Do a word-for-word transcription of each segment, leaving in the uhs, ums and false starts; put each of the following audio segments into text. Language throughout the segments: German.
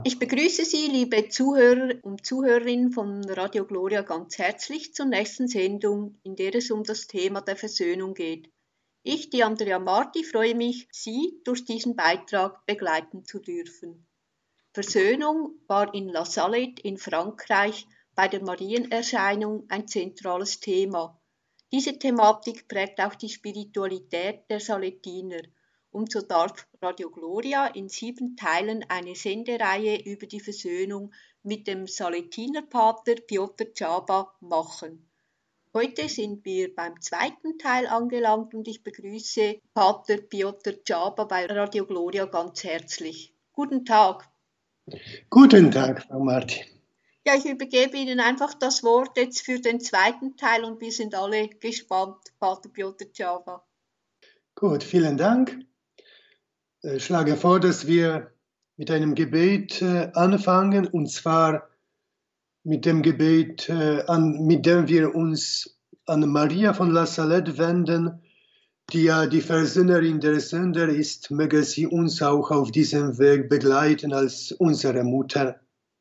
Ich begrüße Sie, liebe Zuhörer und Zuhörerinnen von Radio Gloria, ganz herzlich zur nächsten Sendung, in der es um das Thema der Versöhnung geht. Ich, die Andrea Marti, freue mich, Sie durch diesen Beitrag begleiten zu dürfen. Versöhnung war in La Salette in Frankreich bei der Marienerscheinung ein zentrales Thema. Diese Thematik prägt auch die Spiritualität der Salettiner. Und so darf Radio Gloria in sieben Teilen eine Sendereihe über die Versöhnung mit dem Saletinerpater Piotr Czaba machen. Heute sind wir beim zweiten Teil angelangt und ich begrüße Pater Piotr Czaba bei Radio Gloria ganz herzlich. Guten Tag. Guten Tag, Frau Marti. Ja, ich übergebe Ihnen einfach das Wort jetzt für den zweiten Teil und wir sind alle gespannt, Pater Piotr Czaba. Gut, vielen Dank. Ich schlage vor, dass wir mit einem Gebet äh, anfangen, und zwar mit dem Gebet, äh, an, mit dem wir uns an Maria von La Salette wenden, die ja die Versöhnerin der Sünder ist. Möge sie uns auch auf diesem Weg begleiten als unsere Mutter.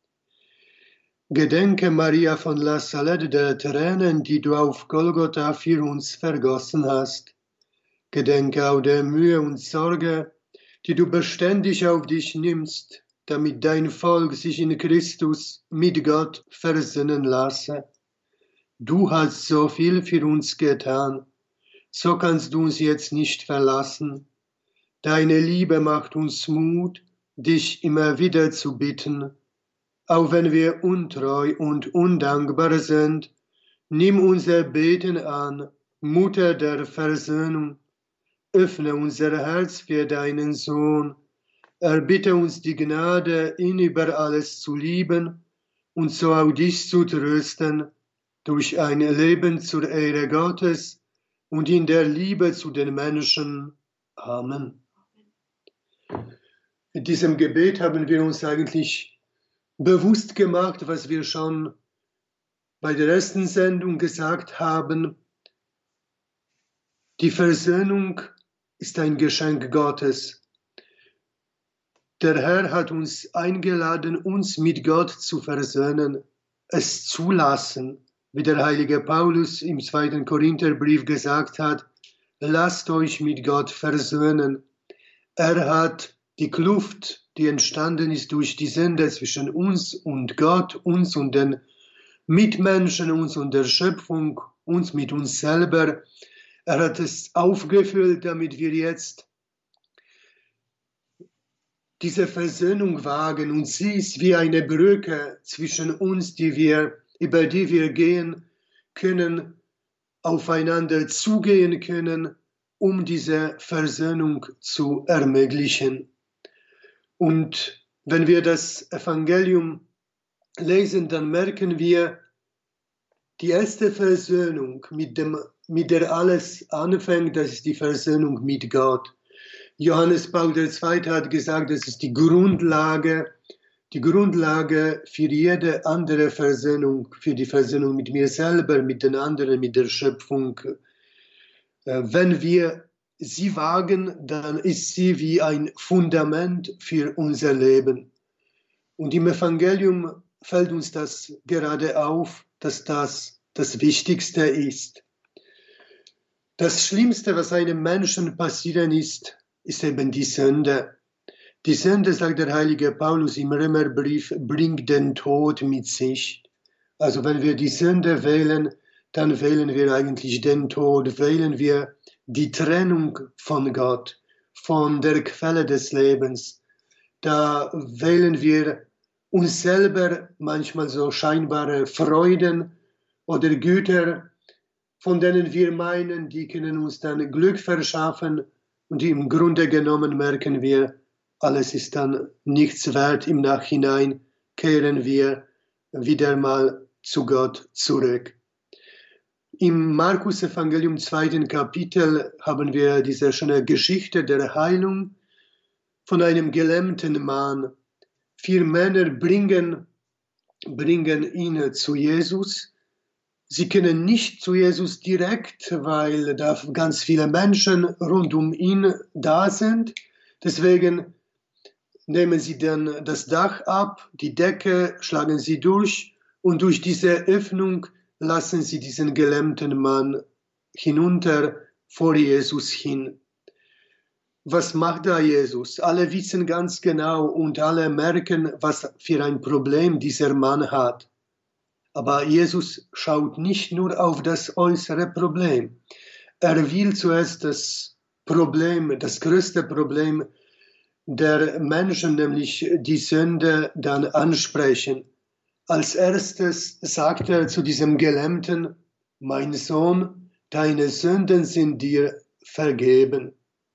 Gedenke, Maria von La Salette, der Tränen, die du auf Golgotha für uns vergossen hast. Gedenke auch der Mühe und Sorge, die du beständig auf dich nimmst, damit dein Volk sich in Christus mit Gott versöhnen lasse. Du hast so viel für uns getan, so kannst du uns jetzt nicht verlassen. Deine Liebe macht uns Mut, dich immer wieder zu bitten. Auch wenn wir untreu und undankbar sind, nimm unser Beten an, Mutter der Versöhnung. Öffne unser Herz für deinen Sohn. Erbitte uns die Gnade, ihn über alles zu lieben und so auch dich zu trösten, durch ein Leben zur Ehre Gottes und in der Liebe zu den Menschen. Amen. In diesem Gebet haben wir uns eigentlich bewusst gemacht, was wir schon bei der ersten Sendung gesagt haben. Die Versöhnung ist ein Geschenk Gottes. Der Herr hat uns eingeladen, uns mit Gott zu versöhnen, es zulassen, wie der heilige Paulus im zweiten Korintherbrief gesagt hat, lasst euch mit Gott versöhnen. Er hat die Kluft, die entstanden ist durch die Sünde zwischen uns und Gott, uns und den Mitmenschen, uns und der Schöpfung, uns mit uns selber, er hat es aufgefüllt, damit wir jetzt diese Versöhnung wagen. Und sie ist wie eine Brücke zwischen uns, die wir, über die wir gehen können, aufeinander zugehen können, um diese Versöhnung zu ermöglichen. Und wenn wir das Evangelium lesen, dann merken wir, die erste Versöhnung, mit, dem, mit der alles anfängt, das ist die Versöhnung mit Gott. Johannes Paul der Zweite hat gesagt, das ist die Grundlage, die Grundlage für jede andere Versöhnung, für die Versöhnung mit mir selber, mit den anderen, mit der Schöpfung. Wenn wir sie wagen, dann ist sie wie ein Fundament für unser Leben. Und im Evangelium fällt uns das gerade auf, dass das das Wichtigste ist. Das Schlimmste, was einem Menschen passieren ist, ist eben die Sünde. Die Sünde, sagt der heilige Paulus im Römerbrief, bringt den Tod mit sich. Also wenn wir die Sünde wählen, dann wählen wir eigentlich den Tod, wählen wir die Trennung von Gott, von der Quelle des Lebens. Da wählen wir uns selber manchmal so scheinbare Freuden oder Güter, von denen wir meinen, die können uns dann Glück verschaffen, und im Grunde genommen merken wir, alles ist dann nichts wert. Im Nachhinein kehren wir wieder mal zu Gott zurück. Im Markus-Evangelium zweiten Kapitel haben wir diese schöne Geschichte der Heilung von einem gelähmten Mann. Vier Männer bringen, bringen ihn zu Jesus. Sie können nicht zu Jesus direkt, weil da ganz viele Menschen rund um ihn da sind. Deswegen nehmen sie dann das Dach ab, die Decke schlagen sie durch und durch diese Öffnung lassen sie diesen gelähmten Mann hinunter vor Jesus hin. Was macht da Jesus? Alle wissen ganz genau und alle merken, was für ein Problem dieser Mann hat. Aber Jesus schaut nicht nur auf das äußere Problem. Er will zuerst das Problem, das größte Problem der Menschen, nämlich die Sünde, dann ansprechen. Als erstes sagt er zu diesem Gelähmten: Mein Sohn, deine Sünden sind dir vergeben.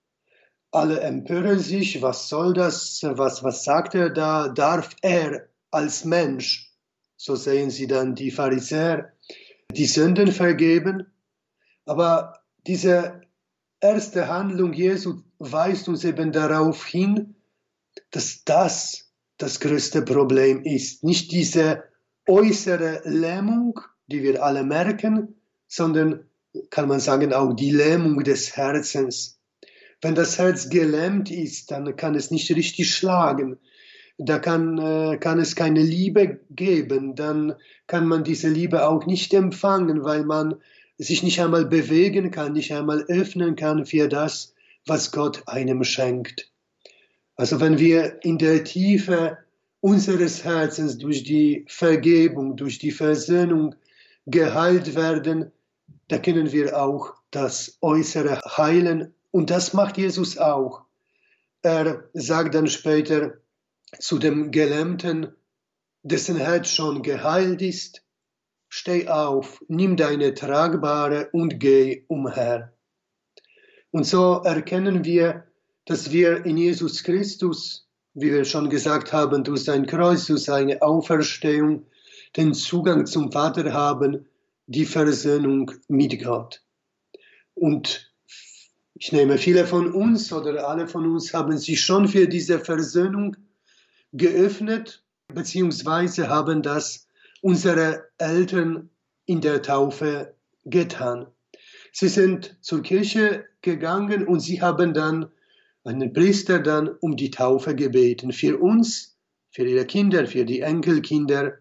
Alle empören sich, was soll das, was, was sagt er da, darf er als Mensch, so sehen sie dann die Pharisäer, die Sünden vergeben? Aber diese erste Handlung Jesu weist uns eben darauf hin, dass das das größte Problem ist. Nicht diese äußere Lähmung, die wir alle merken, sondern, kann man sagen, auch die Lähmung des Herzens. Wenn das Herz gelähmt ist, dann kann es nicht richtig schlagen. Da kann, äh, kann es keine Liebe geben. Dann kann man diese Liebe auch nicht empfangen, weil man sich nicht einmal bewegen kann, nicht einmal öffnen kann für das, was Gott einem schenkt. Also wenn wir in der Tiefe unseres Herzens durch die Vergebung, durch die Versöhnung geheilt werden, da können wir auch das Äußere heilen. Und das macht Jesus auch. Er sagt dann später zu dem Gelähmten, dessen Herz schon geheilt ist: Steh auf, nimm deine Tragbare und geh umher. Und so erkennen wir, dass wir in Jesus Christus, wie wir schon gesagt haben, durch sein Kreuz, durch seine Auferstehung, den Zugang zum Vater haben, die Versöhnung mit Gott. Und ich nehme, viele von uns oder alle von uns haben sich schon für diese Versöhnung geöffnet, beziehungsweise haben das unsere Eltern in der Taufe getan. Sie sind zur Kirche gegangen und sie haben dann einen Priester dann um die Taufe gebeten. Für uns, für ihre Kinder, für die Enkelkinder.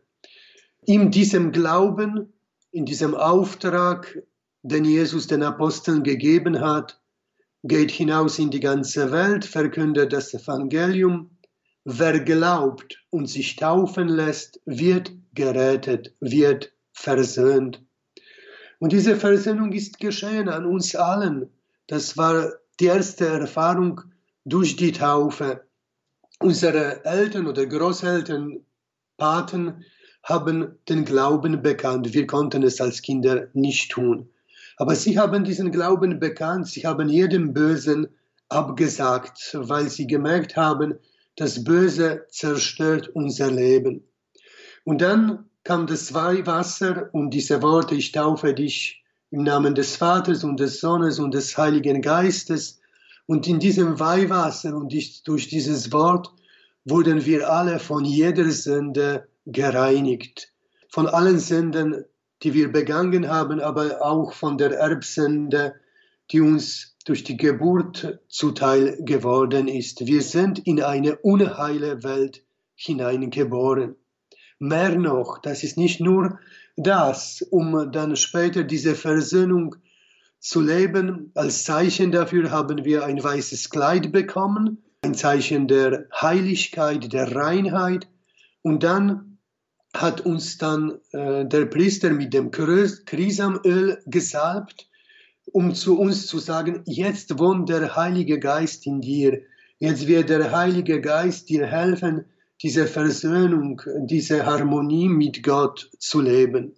In diesem Glauben, in diesem Auftrag, den Jesus den Aposteln gegeben hat, geht hinaus in die ganze Welt, verkündet das Evangelium. Wer glaubt und sich taufen lässt, wird gerettet, wird versöhnt. Und diese Versöhnung ist geschehen an uns allen. Das war die erste Erfahrung durch die Taufe. Unsere Eltern oder Großeltern, Paten haben den Glauben bekannt. Wir konnten es als Kinder nicht tun. Aber sie haben diesen Glauben bekannt, sie haben jedem Bösen abgesagt, weil sie gemerkt haben, das Böse zerstört unser Leben. Und dann kam das Weihwasser und diese Worte: Ich taufe dich im Namen des Vaters und des Sohnes und des Heiligen Geistes. Und in diesem Weihwasser und durch dieses Wort wurden wir alle von jeder Sünde gereinigt. Von allen Sünden, die wir begangen haben, aber auch von der Erbsünde, die uns durch die Geburt zuteil geworden ist. Wir sind in eine unheile Welt hineingeboren. Mehr noch, das ist nicht nur das, um dann später diese Versöhnung zu leben. Als Zeichen dafür haben wir ein weißes Kleid bekommen, ein Zeichen der Heiligkeit, der Reinheit. Und dann hat uns dann äh, der Priester mit dem Krisamöl gesalbt, um zu uns zu sagen: Jetzt wohnt der Heilige Geist in dir. Jetzt wird der Heilige Geist dir helfen, diese Versöhnung, diese Harmonie mit Gott zu leben.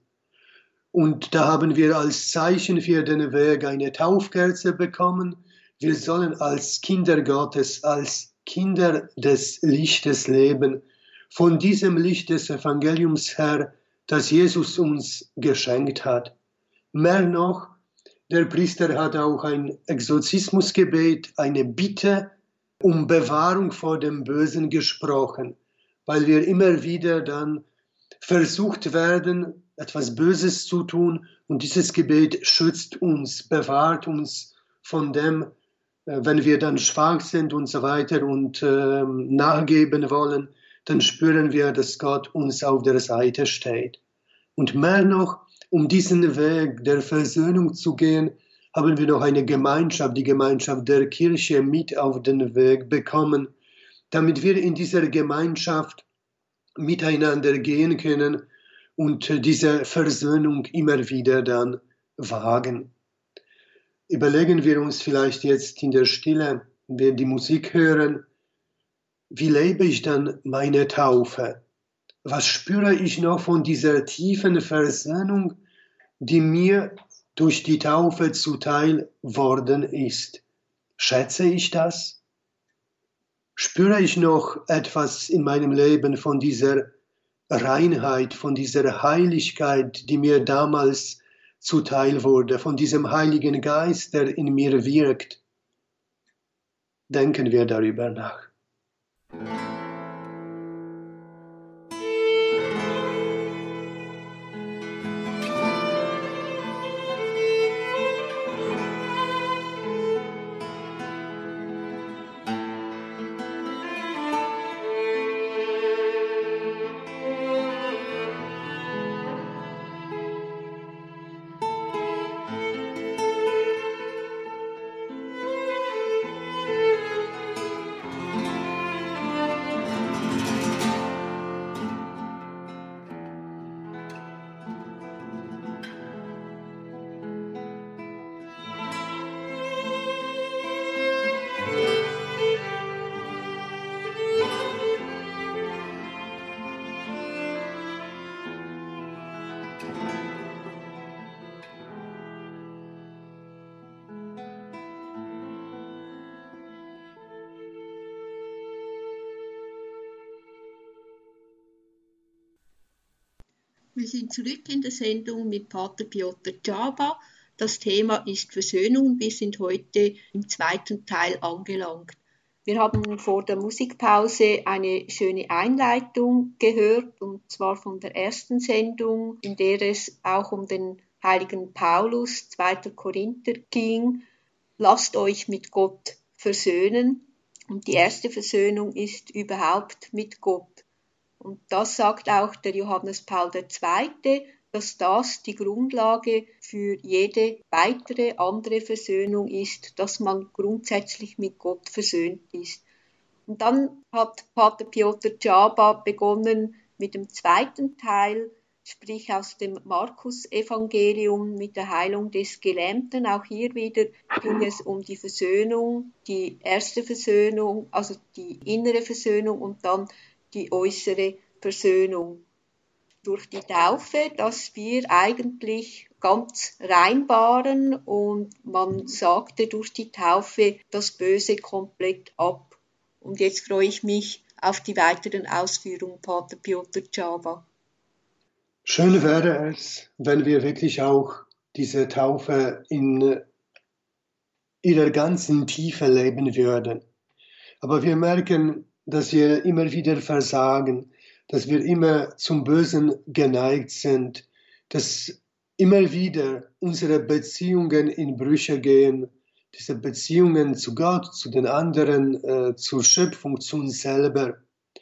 Und da haben wir als Zeichen für den Weg eine Taufkerze bekommen. Wir sollen als Kinder Gottes, als Kinder des Lichtes leben. Von diesem Licht des Evangeliums her, das Jesus uns geschenkt hat. Mehr noch, der Priester hat auch ein Exorzismusgebet, eine Bitte um Bewahrung vor dem Bösen gesprochen, weil wir immer wieder dann versucht werden, etwas Böses zu tun, und dieses Gebet schützt uns, bewahrt uns von dem, wenn wir dann schwach sind und so weiter und äh, nachgeben wollen, dann spüren wir, dass Gott uns auf der Seite steht. Und mehr noch, um diesen Weg der Versöhnung zu gehen, haben wir noch eine Gemeinschaft, die Gemeinschaft der Kirche mit auf den Weg bekommen, damit wir in dieser Gemeinschaft miteinander gehen können und diese Versöhnung immer wieder dann wagen. Überlegen wir uns vielleicht jetzt in der Stille, wenn wir die Musik hören, wie lebe ich dann meine Taufe? Was spüre ich noch von dieser tiefen Versöhnung, die mir durch die Taufe zuteil worden ist? Schätze ich das? Spüre ich noch etwas in meinem Leben von dieser Reinheit, von dieser Heiligkeit, die mir damals zuteil wurde, von diesem Heiligen Geist, der in mir wirkt? Denken wir darüber nach. Wir sind zurück in der Sendung mit Pater Piotr Czaba. Das Thema ist Versöhnung. Wir sind heute im zweiten Teil angelangt. Wir haben vor der Musikpause eine schöne Einleitung gehört, und zwar von der ersten Sendung, in der es auch um den heiligen Paulus, zweiter Korinther, ging. Lasst euch mit Gott versöhnen. Und die erste Versöhnung ist überhaupt mit Gott. Und das sagt auch der Johannes Paul der Zweite, dass das die Grundlage für jede weitere andere Versöhnung ist, dass man grundsätzlich mit Gott versöhnt ist. Und dann hat Pater Piotr Czaba begonnen mit dem zweiten Teil, sprich aus dem Markus-Evangelium mit der Heilung des Gelähmten. Auch hier wieder ging es um die Versöhnung, die erste Versöhnung, also die innere Versöhnung und dann die äußere Versöhnung durch die Taufe, dass wir eigentlich ganz rein waren und man sagte durch die Taufe das Böse komplett ab. Und jetzt freue ich mich auf die weiteren Ausführungen, Pater Piotr Czaba. Schön wäre es, wenn wir wirklich auch diese Taufe in ihrer ganzen Tiefe leben würden. Aber wir merken, dass wir immer wieder versagen, dass wir immer zum Bösen geneigt sind, dass immer wieder unsere Beziehungen in Brüche gehen, diese Beziehungen zu Gott, zu den anderen, äh, zur Schöpfung, zu uns selber.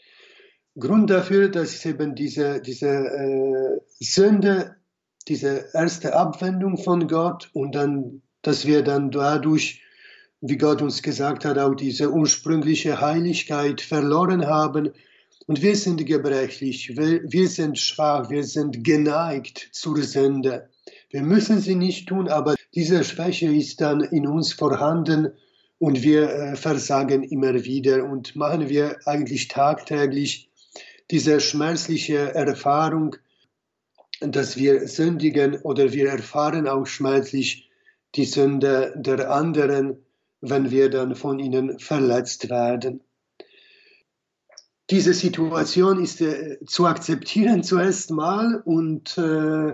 Grund dafür, dass eben diese, diese äh, Sünde, diese erste Abwendung von Gott und dann, dass wir dann dadurch, wie Gott uns gesagt hat, auch diese ursprüngliche Heiligkeit verloren haben. Und wir sind gebrechlich, wir, wir sind schwach, wir sind geneigt zur Sünde. Wir müssen sie nicht tun, aber diese Schwäche ist dann in uns vorhanden und wir äh, versagen immer wieder und machen wir eigentlich tagtäglich diese schmerzliche Erfahrung, dass wir sündigen, oder wir erfahren auch schmerzlich die Sünde der anderen, wenn wir dann von ihnen verletzt werden. Diese Situation ist äh, zu akzeptieren zuerst mal, und äh,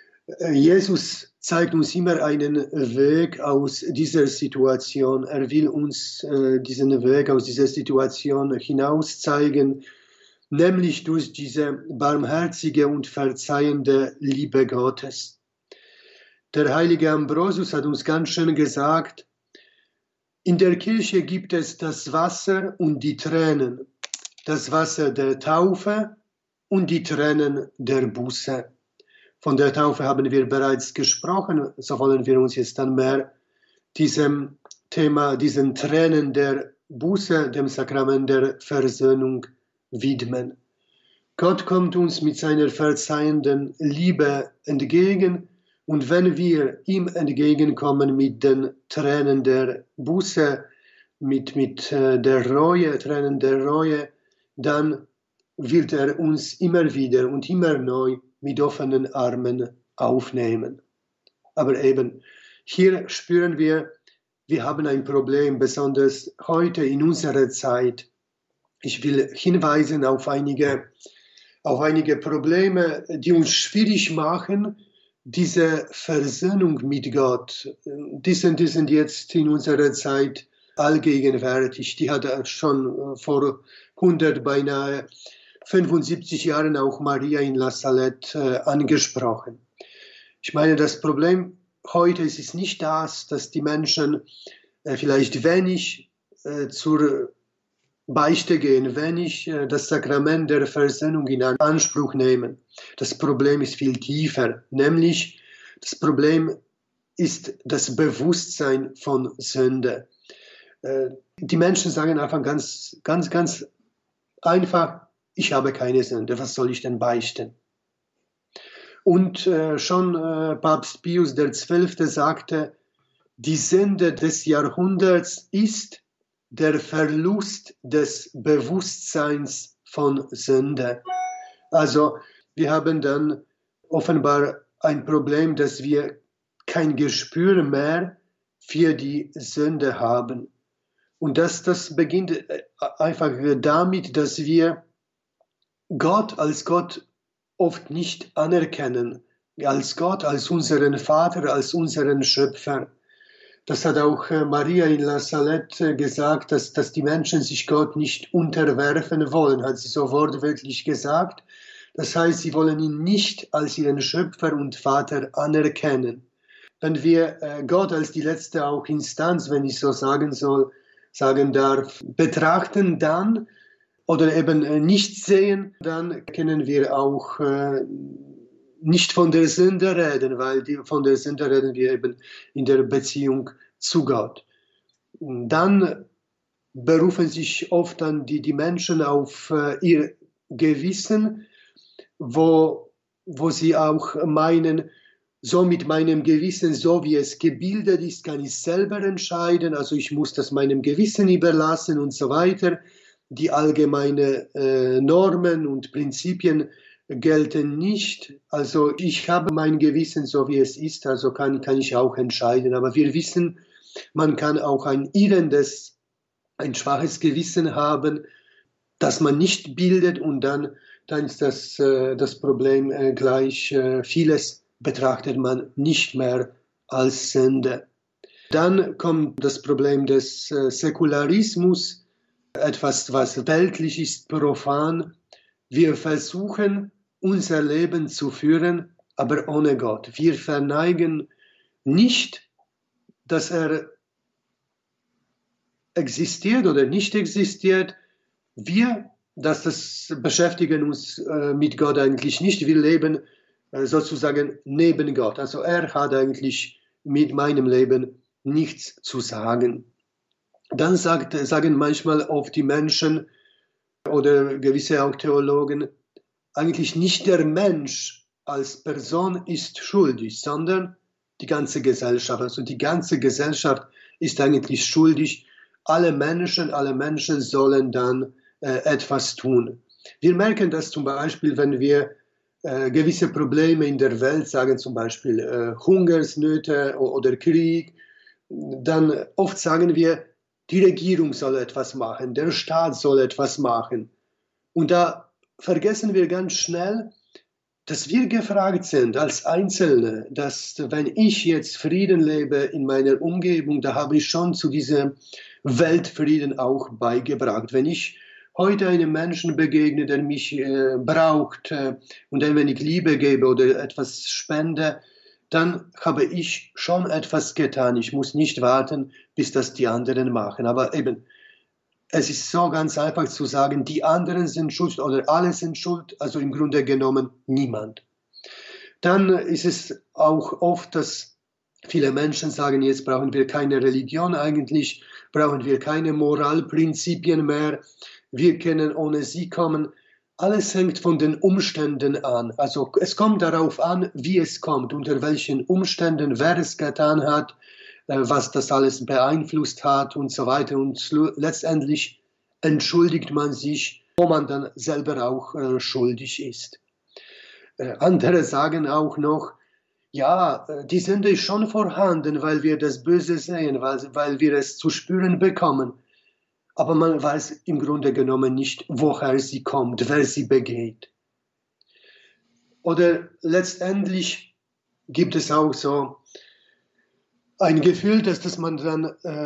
Jesus zeigt uns immer einen Weg aus dieser Situation. Er will uns äh, diesen Weg aus dieser Situation hinaus zeigen, nämlich durch diese barmherzige und verzeihende Liebe Gottes. Der heilige Ambrosius hat uns ganz schön gesagt, In der Kirche gibt es das Wasser und die Tränen, das Wasser der Taufe und die Tränen der Buße. Von der Taufe haben wir bereits gesprochen, so wollen wir uns jetzt dann mehr diesem Thema, diesen Tränen der Buße, dem Sakrament der Versöhnung widmen. Gott kommt uns mit seiner verzeihenden Liebe entgegen, und wenn wir ihm entgegenkommen mit den Tränen der Buße, mit, mit der Reue, Tränen der Reue, dann wird er uns immer wieder und immer neu mit offenen Armen aufnehmen. Aber eben, hier spüren wir, wir haben ein Problem, besonders heute in unserer Zeit. Ich will hinweisen auf einige, auf einige Probleme, die uns schwierig machen, diese Versöhnung mit Gott. Die sind, die sind jetzt in unserer Zeit allgegenwärtig. Die hat schon vor hundert, beinahe fünfundsiebzig Jahren auch Maria in La Salette äh, angesprochen. Ich meine, das Problem heute ist es nicht das, dass die Menschen äh, vielleicht wenig äh, zur Beichte gehen, wenig äh, das Sakrament der Versöhnung in Anspruch nehmen. Das Problem ist viel tiefer, nämlich das Problem ist das Bewusstsein von Sünde. Äh, die Menschen sagen einfach ganz, ganz, ganz einfach, ich habe keine Sünde, was soll ich denn beichten? Und äh, schon äh, Papst Pius der Zwölfte sagte, die Sünde des Jahrhunderts ist der Verlust des Bewusstseins von Sünde. Also wir haben dann offenbar ein Problem, dass wir kein Gespür mehr für die Sünde haben. Und das, das beginnt einfach damit, dass wir Gott als Gott oft nicht anerkennen, als Gott, als unseren Vater, als unseren Schöpfer. Das hat auch Maria in La Salette gesagt, dass, dass die Menschen sich Gott nicht unterwerfen wollen, hat sie so wortwörtlich gesagt. Das heißt, sie wollen ihn nicht als ihren Schöpfer und Vater anerkennen. Wenn wir Gott als die letzte auch Instanz, wenn ich so sagen soll, sagen darf, betrachten, dann oder eben nicht sehen, dann können wir auch äh, nicht von der Sünde reden, weil die, von der Sünde reden wir eben in der Beziehung zu Gott. Dann berufen sich oft dann die, die Menschen auf äh, ihr Gewissen, wo, wo sie auch meinen, so mit meinem Gewissen, so wie es gebildet ist, kann ich selber entscheiden, also ich muss das meinem Gewissen überlassen und so weiter. Die allgemeinen äh, Normen und Prinzipien gelten nicht. Also ich habe mein Gewissen so wie es ist, also kann, kann ich auch entscheiden. Aber wir wissen, man kann auch ein irrendes, ein schwaches Gewissen haben, das man nicht bildet und dann, dann ist das, äh, das Problem äh, gleich. Äh, vieles betrachtet man nicht mehr als Sünde. Dann kommt das Problem des äh, Säkularismus, etwas, was weltlich ist, profan. Wir versuchen, unser Leben zu führen, aber ohne Gott. Wir verneigen nicht, dass er existiert oder nicht existiert. Wir, dass das beschäftigen uns äh, mit Gott eigentlich nicht. Wir leben äh, sozusagen neben Gott. Also er hat eigentlich mit meinem Leben nichts zu sagen. Dann sagt, sagen manchmal oft die Menschen oder gewisse auch Theologen, eigentlich nicht der Mensch als Person ist schuldig, sondern die ganze Gesellschaft. Also die ganze Gesellschaft ist eigentlich schuldig. Alle Menschen, alle Menschen sollen dann äh, etwas tun. Wir merken das zum Beispiel, wenn wir äh, gewisse Probleme in der Welt sagen, zum Beispiel äh, Hungersnöte oder Krieg, dann oft sagen wir, die Regierung soll etwas machen, der Staat soll etwas machen. Und da vergessen wir ganz schnell, dass wir gefragt sind als Einzelne, dass wenn ich jetzt Frieden lebe in meiner Umgebung, da habe ich schon zu diesem Weltfrieden auch beigebracht. Wenn ich heute einem Menschen begegne, der mich äh, braucht äh, und dem, wenn ich Liebe gebe oder etwas spende, dann habe ich schon etwas getan. Ich muss nicht warten, bis das die anderen machen. Aber eben, es ist so ganz einfach zu sagen, die anderen sind schuld oder alle sind schuld, also im Grunde genommen niemand. Dann ist es auch oft, dass viele Menschen sagen, jetzt brauchen wir keine Religion eigentlich, brauchen wir keine Moralprinzipien mehr, wir können ohne sie kommen. Alles hängt von den Umständen an. Also es kommt darauf an, wie es kommt, unter welchen Umständen, wer es getan hat, was das alles beeinflusst hat und so weiter. Und letztendlich entschuldigt man sich, wo man dann selber auch äh, schuldig ist. Äh, andere sagen auch noch, ja, die Sünde ist schon vorhanden, weil wir das Böse sehen, weil, weil wir es zu spüren bekommen. Aber man weiß im Grunde genommen nicht, woher sie kommt, wer sie begeht. Oder letztendlich gibt es auch so ein Gefühl, dass, dass man dann,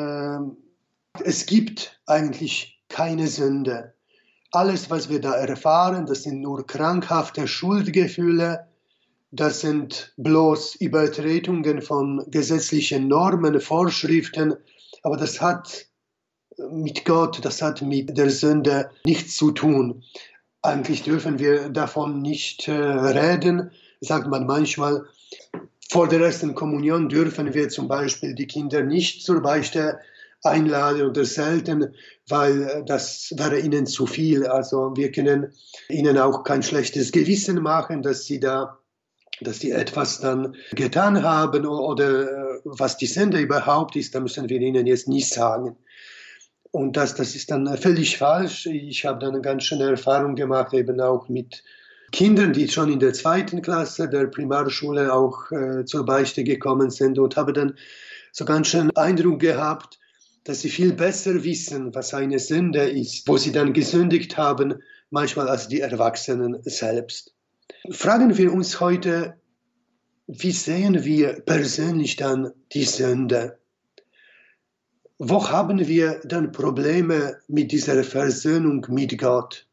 äh, es gibt eigentlich keine Sünde. Alles, was wir da erfahren, das sind nur krankhafte Schuldgefühle, das sind bloß Übertretungen von gesetzlichen Normen, Vorschriften, aber das hat mit Gott, das hat mit der Sünde nichts zu tun. Eigentlich dürfen wir davon nicht äh, reden, sagt man manchmal. Vor der ersten Kommunion dürfen wir zum Beispiel die Kinder nicht zur Beichte einladen oder selten, weil das wäre ihnen zu viel. Also wir können ihnen auch kein schlechtes Gewissen machen, dass sie da dass sie etwas dann getan haben oder was die Sünde überhaupt ist, da müssen wir ihnen jetzt nicht sagen. Und das, das ist dann völlig falsch. Ich habe dann eine ganz schöne Erfahrung gemacht, eben auch mit Kindern, die schon in der zweiten Klasse der Primarschule auch äh, zur Beichte gekommen sind und habe dann so ganz schön Eindruck gehabt, dass sie viel besser wissen, was eine Sünde ist, wo sie dann gesündigt haben, manchmal als die Erwachsenen selbst. Fragen wir uns heute, wie sehen wir persönlich dann die Sünde? Wo haben wir dann Probleme mit dieser Versöhnung mit Gott?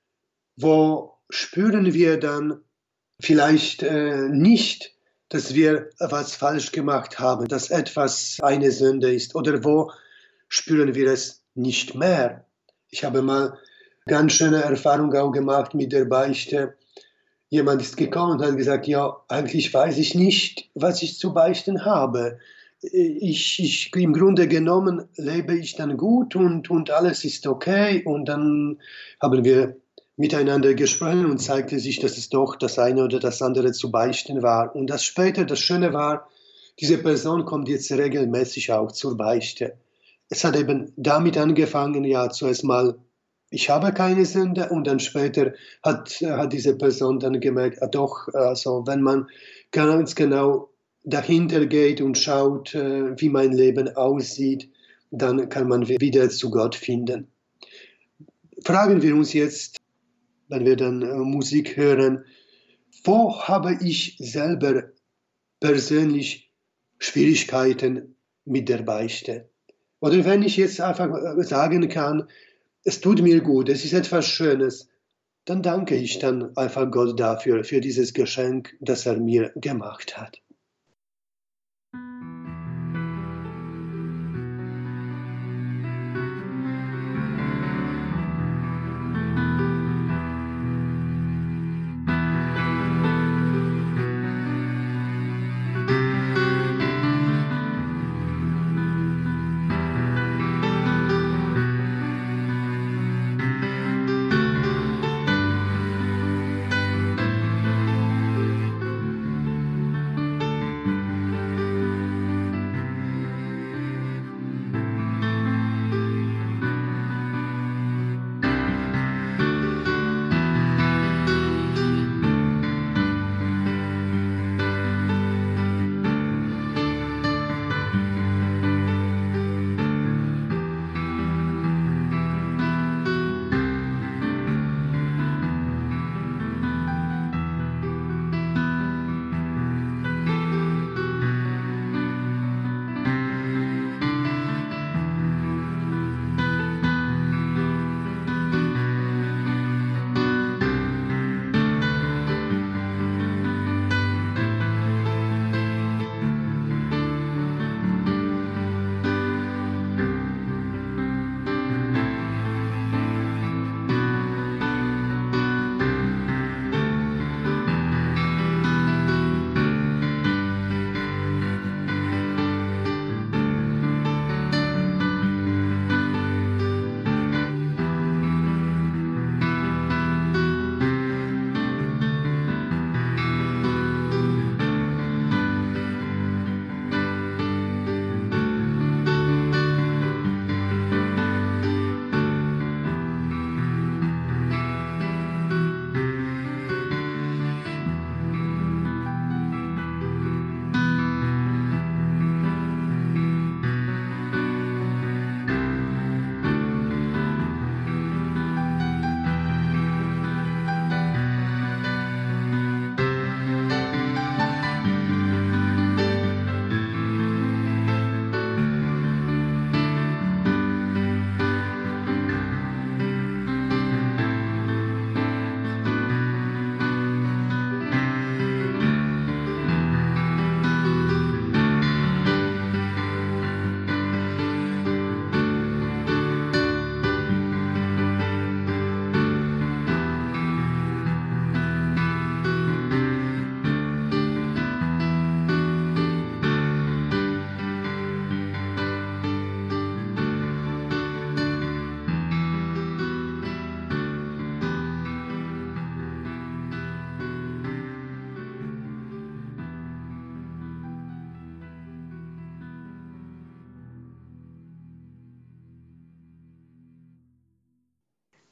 Wo spüren wir dann vielleicht äh, nicht, dass wir etwas falsch gemacht haben, dass etwas eine Sünde ist? Oder wo spüren wir es nicht mehr? Ich habe mal ganz schöne Erfahrung auch gemacht mit der Beichte. Jemand ist gekommen und hat gesagt, ja, eigentlich weiß ich nicht, was ich zu beichten habe. Ich, ich, im Grunde genommen lebe ich dann gut und, und alles ist okay. Und dann haben wir miteinander gesprochen und zeigte sich, dass es doch das eine oder das andere zu beichten war. Und das später, das Schöne war, diese Person kommt jetzt regelmäßig auch zur Beichte. Es hat eben damit angefangen, ja, zuerst mal, ich habe keine Sünde, und dann später hat, hat diese Person dann gemerkt, ah doch, also wenn man ganz genau dahinter geht und schaut, wie mein Leben aussieht, dann kann man wieder zu Gott finden. Fragen wir uns jetzt, wenn wir dann Musik hören, wo habe ich selber persönlich Schwierigkeiten mit der Beichte? Oder wenn ich jetzt einfach sagen kann, es tut mir gut, es ist etwas Schönes, dann danke ich dann einfach Gott dafür, für dieses Geschenk, das er mir gemacht hat.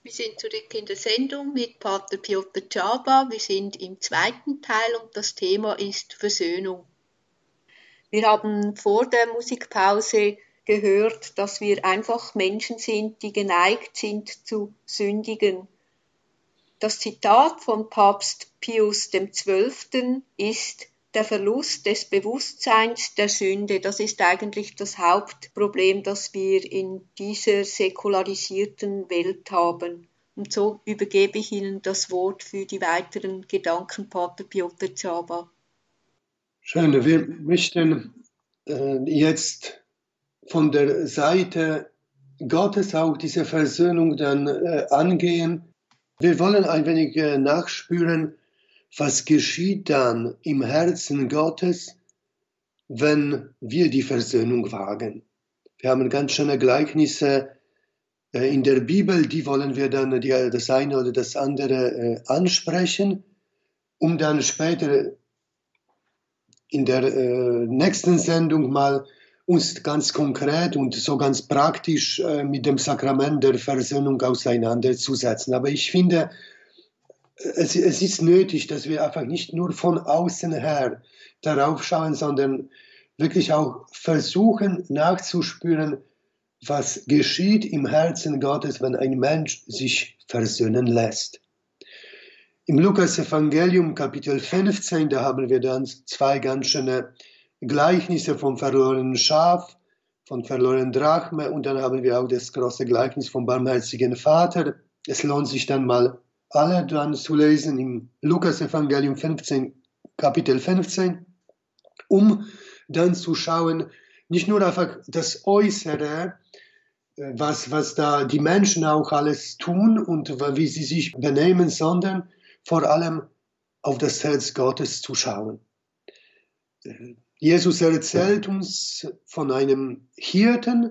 Wir sind zurück in der Sendung mit Pater Piotr Czaba. Wir sind im zweiten Teil und das Thema ist Versöhnung. Wir haben vor der Musikpause gehört, dass wir einfach Menschen sind, die geneigt sind zu sündigen. Das Zitat von Papst Pius der Zwölfte ist: Der Verlust des Bewusstseins der Sünde, das ist eigentlich das Hauptproblem, das wir in dieser säkularisierten Welt haben. Und so übergebe ich Ihnen das Wort für die weiteren Gedanken, Pater Piotr Czaba. Schön, wir möchten äh, jetzt von der Seite Gottes auch diese Versöhnung dann äh, angehen. Wir wollen ein wenig äh, nachspüren, was geschieht dann im Herzen Gottes, wenn wir die Versöhnung wagen. Wir haben ganz schöne Gleichnisse äh, in der Bibel, die wollen wir dann die, das eine oder das andere äh, ansprechen, um dann später in der äh, nächsten Sendung mal uns ganz konkret und so ganz praktisch äh, mit dem Sakrament der Versöhnung auseinanderzusetzen. Aber ich finde, es, es ist nötig, dass wir einfach nicht nur von außen her darauf schauen, sondern wirklich auch versuchen nachzuspüren, was geschieht im Herzen Gottes, wenn ein Mensch sich versöhnen lässt. Im Lukas-Evangelium, Kapitel fünfzehn, da haben wir dann zwei ganz schöne Gleichnisse vom verlorenen Schaf, von verlorenen Drachme, und dann haben wir auch das große Gleichnis vom barmherzigen Vater. Es lohnt sich dann mal, alle dann zu lesen im Lukas-Evangelium fünfzehn, Kapitel fünfzehn, um dann zu schauen, nicht nur einfach das Äußere, was, was da die Menschen auch alles tun und wie sie sich benehmen, sondern vor allem auf das Herz Gottes zu schauen. Jesus erzählt uns von einem Hirten,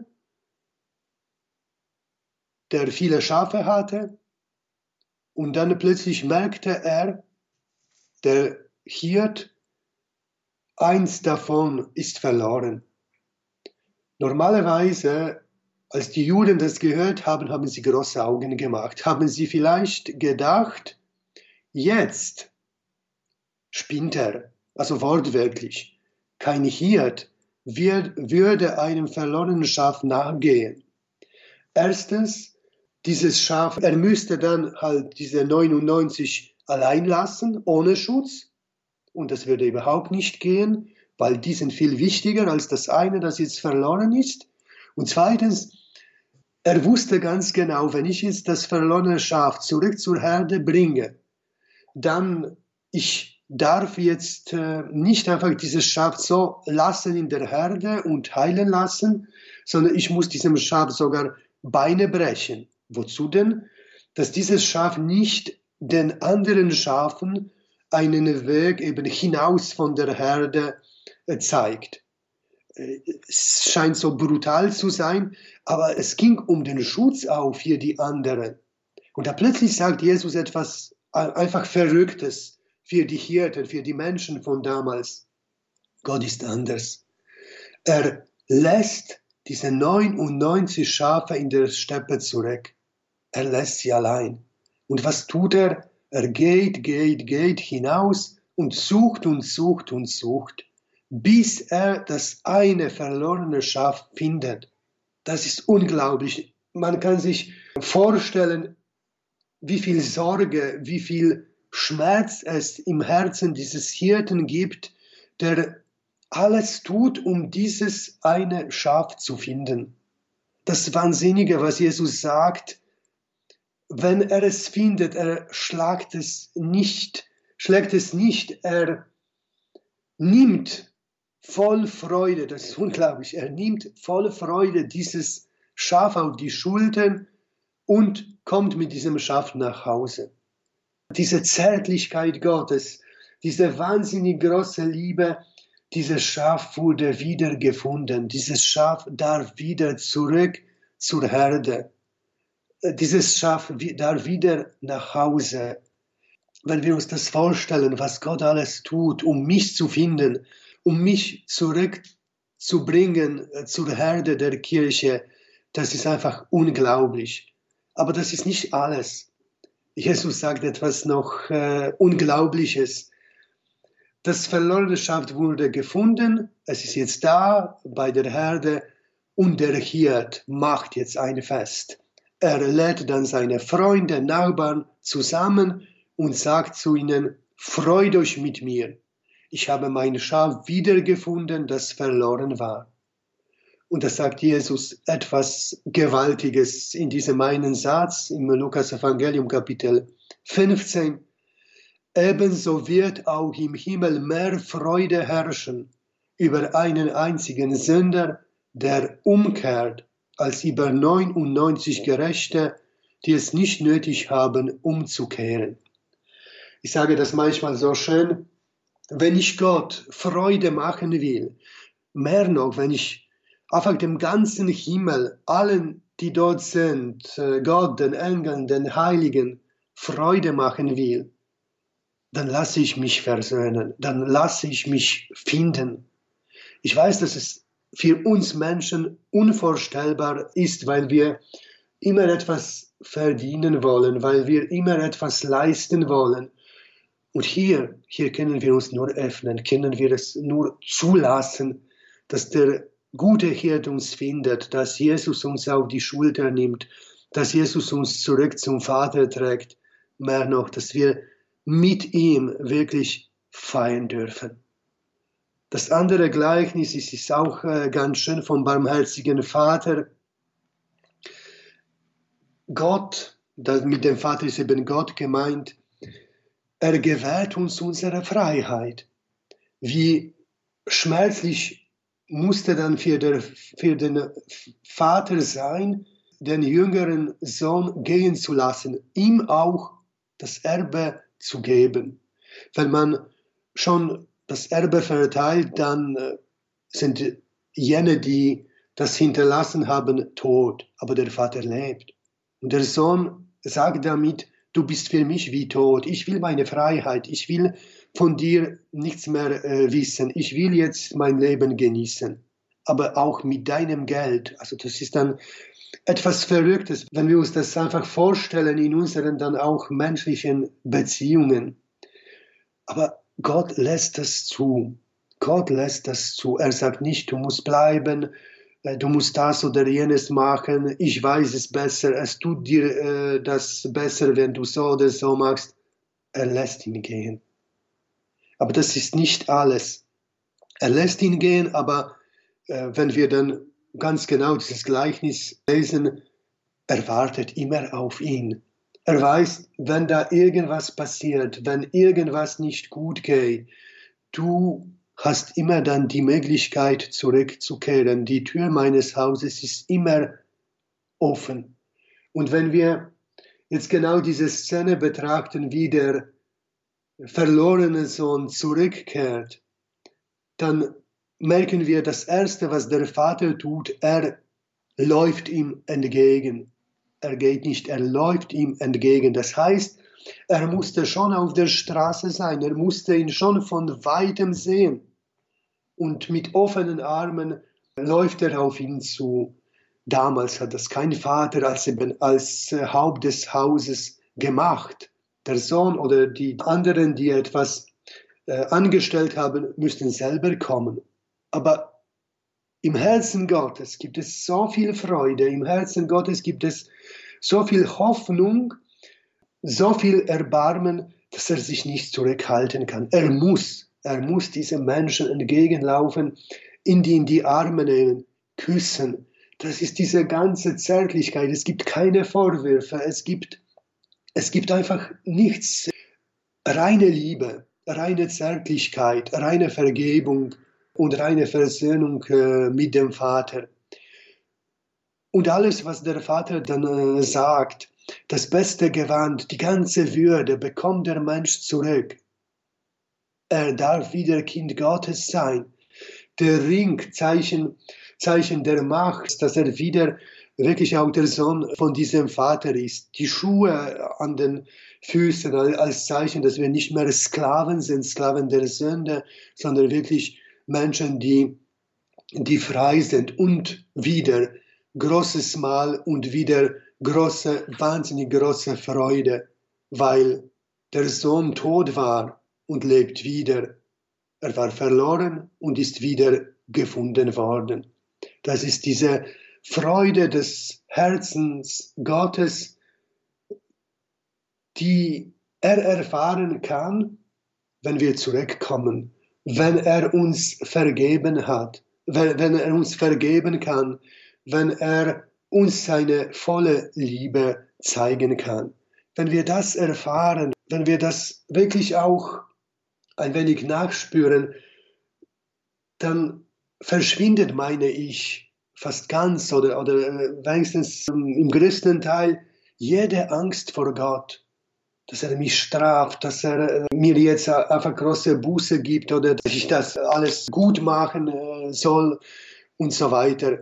der viele Schafe hatte, und dann plötzlich merkte er, der Hirt, eins davon ist verloren. Normalerweise, als die Juden das gehört haben, haben sie große Augen gemacht. Haben sie vielleicht gedacht, jetzt spinnt er, also wortwörtlich. Kein Hirt wird, würde einem verlorenen Schaf nachgehen. Erstens, dieses Schaf, er müsste dann halt diese neunundneunzig allein lassen, ohne Schutz. Und das würde überhaupt nicht gehen, weil die sind viel wichtiger als das eine, das jetzt verloren ist. Und zweitens, er wusste ganz genau, wenn ich jetzt das verlorene Schaf zurück zur Herde bringe, dann ich darf jetzt äh, nicht einfach dieses Schaf so lassen in der Herde und heilen lassen, sondern ich muss diesem Schaf sogar Beine brechen. Wozu denn? Dass dieses Schaf nicht den anderen Schafen einen Weg eben hinaus von der Herde äh, zeigt. Äh, es scheint so brutal zu sein, aber es ging um den Schutz auch für die anderen. Und da plötzlich sagt Jesus etwas einfach Verrücktes für die Hirten, für die Menschen von damals. Gott ist anders. Er lässt diese neunundneunzig Schafe in der Steppe zurück. Er lässt sie allein. Und was tut er? Er geht, geht, geht hinaus und sucht und sucht und sucht, bis er das eine verlorene Schaf findet. Das ist unglaublich. Man kann sich vorstellen, wie viel Sorge, wie viel Schmerz es im Herzen dieses Hirten gibt, der alles tut, um dieses eine Schaf zu finden. Das Wahnsinnige, was Jesus sagt, wenn er es findet, er schlägt es nicht, schlägt es nicht, er nimmt voll Freude, das ist unglaublich, er nimmt voll Freude dieses Schaf auf die Schultern und kommt mit diesem Schaf nach Hause. Diese Zärtlichkeit Gottes, diese wahnsinnig große Liebe, dieses Schaf wurde wieder gefunden, dieses Schaf darf wieder zurück zur Herde. Dieses Schaf darf wieder nach Hause. Wenn wir uns das vorstellen, was Gott alles tut, um mich zu finden, um mich zurückzubringen zur Herde der Kirche, das ist einfach unglaublich. Aber das ist nicht alles. Jesus sagt etwas noch äh, Unglaubliches. Das verlorene Schaf wurde gefunden, es ist jetzt da bei der Herde und der Hirt macht jetzt ein Fest. Er lädt dann seine Freunde, Nachbarn zusammen und sagt zu ihnen, freut euch mit mir. Ich habe mein Schaf wiedergefunden, das verloren war. Und da sagt Jesus etwas Gewaltiges in diesem einen Satz im Lukas-Evangelium Kapitel fünfzehn. Ebenso wird auch im Himmel mehr Freude herrschen über einen einzigen Sünder, der umkehrt, als über neunundneunzig Gerechte, die es nicht nötig haben, umzukehren. Ich sage das manchmal so schön, wenn ich Gott Freude machen will, mehr noch, wenn ich einfach dem ganzen Himmel, allen, die dort sind, Gott, den Engeln, den Heiligen, Freude machen will, dann lasse ich mich versöhnen, dann lasse ich mich finden. Ich weiß, dass es für uns Menschen unvorstellbar ist, weil wir immer etwas verdienen wollen, weil wir immer etwas leisten wollen. Und hier, hier können wir uns nur öffnen, können wir es nur zulassen, dass der gute Hirt uns findet, dass Jesus uns auf die Schulter nimmt, dass Jesus uns zurück zum Vater trägt, mehr noch, dass wir mit ihm wirklich feiern dürfen. Das andere Gleichnis ist, ist auch äh, ganz schön vom barmherzigen Vater. Gott, das, mit dem Vater ist eben Gott gemeint, er gewährt uns unsere Freiheit. Wie schmerzlich musste dann für, der, für den Vater sein, den jüngeren Sohn gehen zu lassen, ihm auch das Erbe zu geben. Wenn man schon das Erbe verteilt, dann sind jene, die das hinterlassen haben, tot, aber der Vater lebt. Und der Sohn sagt damit, du bist für mich wie tot, ich will meine Freiheit, ich will von dir nichts mehr äh, wissen, ich will jetzt mein Leben genießen, aber auch mit deinem Geld. Also das ist dann etwas Verrücktes, wenn wir uns das einfach vorstellen in unseren dann auch menschlichen Beziehungen. Aber Gott lässt das zu. Gott lässt das zu. Er sagt nicht, du musst bleiben, du musst das oder jenes machen, ich weiß es besser, es tut dir äh, das besser, wenn du so oder so machst. Er lässt ihn gehen. Aber das ist nicht alles. Er lässt ihn gehen, aber äh, wenn wir dann ganz genau dieses Gleichnis lesen, er wartet immer auf ihn. Er weiß, wenn da irgendwas passiert, wenn irgendwas nicht gut geht, du hast immer dann die Möglichkeit zurückzukehren. Die Tür meines Hauses ist immer offen. Und wenn wir jetzt genau diese Szene betrachten, wie der verlorene Sohn zurückkehrt, dann merken wir, das Erste, was der Vater tut, er läuft ihm entgegen. Er geht nicht, er läuft ihm entgegen. Das heißt, er musste schon auf der Straße sein, er musste ihn schon von weitem sehen. Und mit offenen Armen läuft er auf ihn zu. Damals hat das kein Vater als, eben als Haupt des Hauses gemacht. Der Sohn oder die anderen, die etwas äh, angestellt haben, müssten selber kommen. Aber im Herzen Gottes gibt es so viel Freude, im Herzen Gottes gibt es so viel Hoffnung, so viel Erbarmen, dass er sich nicht zurückhalten kann. Er muss, er muss diesen Menschen entgegenlaufen, in die, in die Arme nehmen, küssen. Das ist diese ganze Zärtlichkeit. Es gibt keine Vorwürfe, es gibt, es gibt einfach nichts. Reine Liebe, reine Zärtlichkeit, reine Vergebung und reine Versöhnung äh, mit dem Vater. Und alles, was der Vater dann äh, sagt, das beste Gewand, die ganze Würde bekommt der Mensch zurück. Er darf wieder Kind Gottes sein. Der Ring, Zeichen, Zeichen der Macht, dass er wieder wirklich auch der Sohn von diesem Vater ist. Die Schuhe an den Füßen als Zeichen, dass wir nicht mehr Sklaven sind, Sklaven der Sünde, sondern wirklich Menschen, die, die frei sind. Und wieder großes Mal und wieder große, wahnsinnig große Freude, weil der Sohn tot war und lebt wieder. Er war verloren und ist wieder gefunden worden. Das ist diese Freude des Herzens Gottes, die er erfahren kann, wenn wir zurückkommen, wenn er uns vergeben hat, wenn, wenn er uns vergeben kann, wenn er uns seine volle Liebe zeigen kann. Wenn wir das erfahren, wenn wir das wirklich auch ein wenig nachspüren, dann verschwindet, meine ich, fast ganz oder, oder wenigstens im größten Teil jede Angst vor Gott, dass er mich straft, dass er mir jetzt einfach große Buße gibt oder dass ich das alles gut machen soll und so weiter.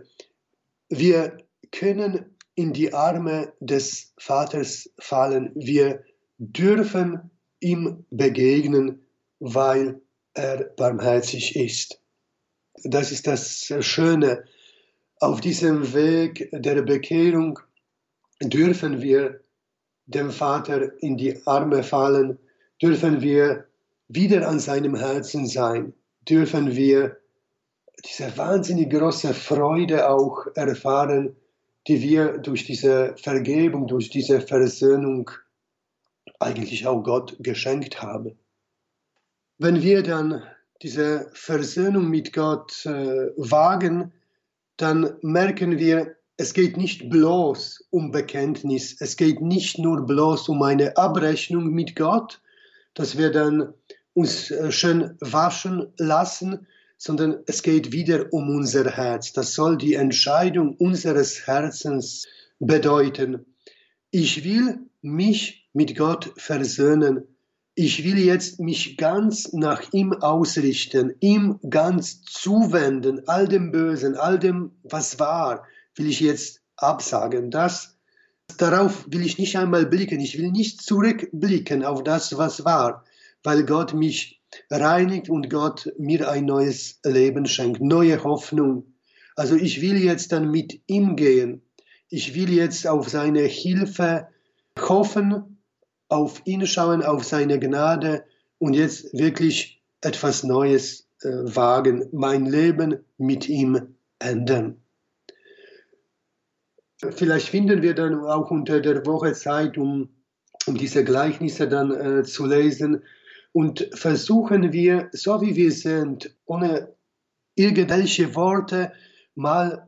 Wir können in die Arme des Vaters fallen. Wir dürfen ihm begegnen, weil er barmherzig ist. Das ist das Schöne. Auf diesem Weg der Bekehrung dürfen wir dem Vater in die Arme fallen, dürfen wir wieder an seinem Herzen sein, dürfen wir diese wahnsinnig große Freude auch erfahren, die wir durch diese Vergebung, durch diese Versöhnung eigentlich auch Gott geschenkt haben. Wenn wir dann diese Versöhnung mit Gott äh, wagen, dann merken wir, es geht nicht bloß um Bekenntnis, es geht nicht nur bloß um eine Abrechnung mit Gott, dass wir dann uns äh, schön waschen lassen, sondern es geht wieder um unser Herz. Das soll die Entscheidung unseres Herzens bedeuten. Ich will mich mit Gott versöhnen. Ich will jetzt mich ganz nach ihm ausrichten, ihm ganz zuwenden, all dem Bösen, all dem, was war, will ich jetzt absagen. Das, darauf will ich nicht einmal blicken. Ich will nicht zurückblicken auf das, was war, weil Gott mich reinigt und Gott mir ein neues Leben schenkt, neue Hoffnung. Also ich will jetzt dann mit ihm gehen. Ich will jetzt auf seine Hilfe hoffen, auf ihn schauen, auf seine Gnade und jetzt wirklich etwas Neues äh, wagen, mein Leben mit ihm ändern. Vielleicht finden wir dann auch unter der Woche Zeit, um, um diese Gleichnisse dann äh, zu lesen und versuchen wir, so wie wir sind, ohne irgendwelche Worte mal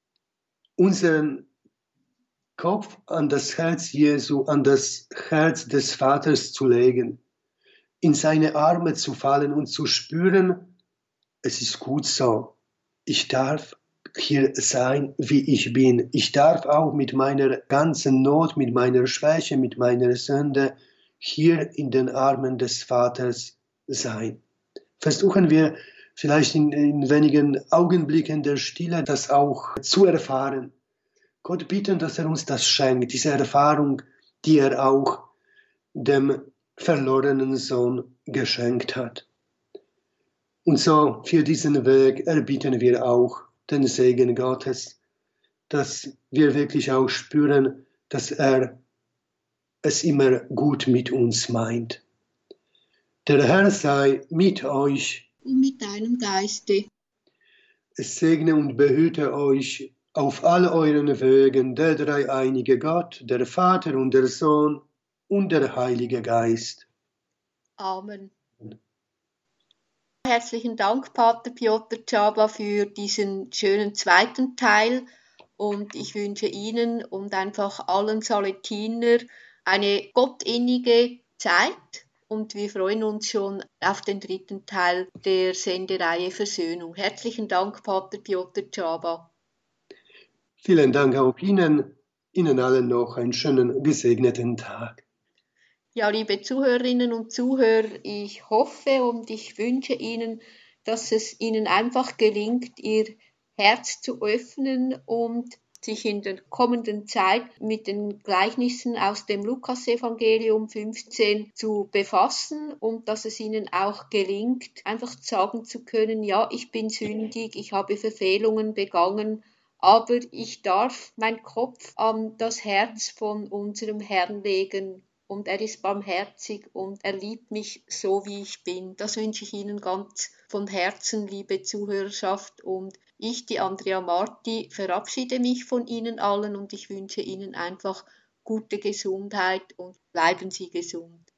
unseren Kopf an das Herz Jesu, an das Herz des Vaters zu legen, in seine Arme zu fallen und zu spüren, es ist gut so. Ich darf hier sein, wie ich bin. Ich darf auch mit meiner ganzen Not, mit meiner Schwäche, mit meiner Sünde hier in den Armen des Vaters sein. Versuchen wir vielleicht in, in wenigen Augenblicken der Stille das auch zu erfahren. Gott bitten, dass er uns das schenkt, diese Erfahrung, die er auch dem verlorenen Sohn geschenkt hat. Und so für diesen Weg erbitten wir auch den Segen Gottes, dass wir wirklich auch spüren, dass er es immer gut mit uns meint. Der Herr sei mit euch und mit deinem Geiste. Es segne und behüte euch auf all euren Wegen der dreieinige Gott, der Vater und der Sohn und der Heilige Geist. Amen. Herzlichen Dank, Pater Piotr Czaba, für diesen schönen zweiten Teil und ich wünsche Ihnen und einfach allen Saletiner eine gottinnige Zeit und wir freuen uns schon auf den dritten Teil der Sendereihe Versöhnung. Herzlichen Dank, Pater Piotr Czaba. Vielen Dank auch Ihnen, Ihnen allen noch einen schönen, gesegneten Tag. Ja, liebe Zuhörerinnen und Zuhörer, ich hoffe und ich wünsche Ihnen, dass es Ihnen einfach gelingt, Ihr Herz zu öffnen und sich in der kommenden Zeit mit den Gleichnissen aus dem Lukasevangelium fünfzehn zu befassen und dass es Ihnen auch gelingt, einfach sagen zu können, ja, ich bin sündig, ich habe Verfehlungen begangen, aber ich darf meinen Kopf an das Herz von unserem Herrn legen und er ist barmherzig und er liebt mich so, wie ich bin. Das wünsche ich Ihnen ganz von Herzen, liebe Zuhörerschaft, und ich, die Andrea Marti, verabschiede mich von Ihnen allen und ich wünsche Ihnen einfach gute Gesundheit und bleiben Sie gesund.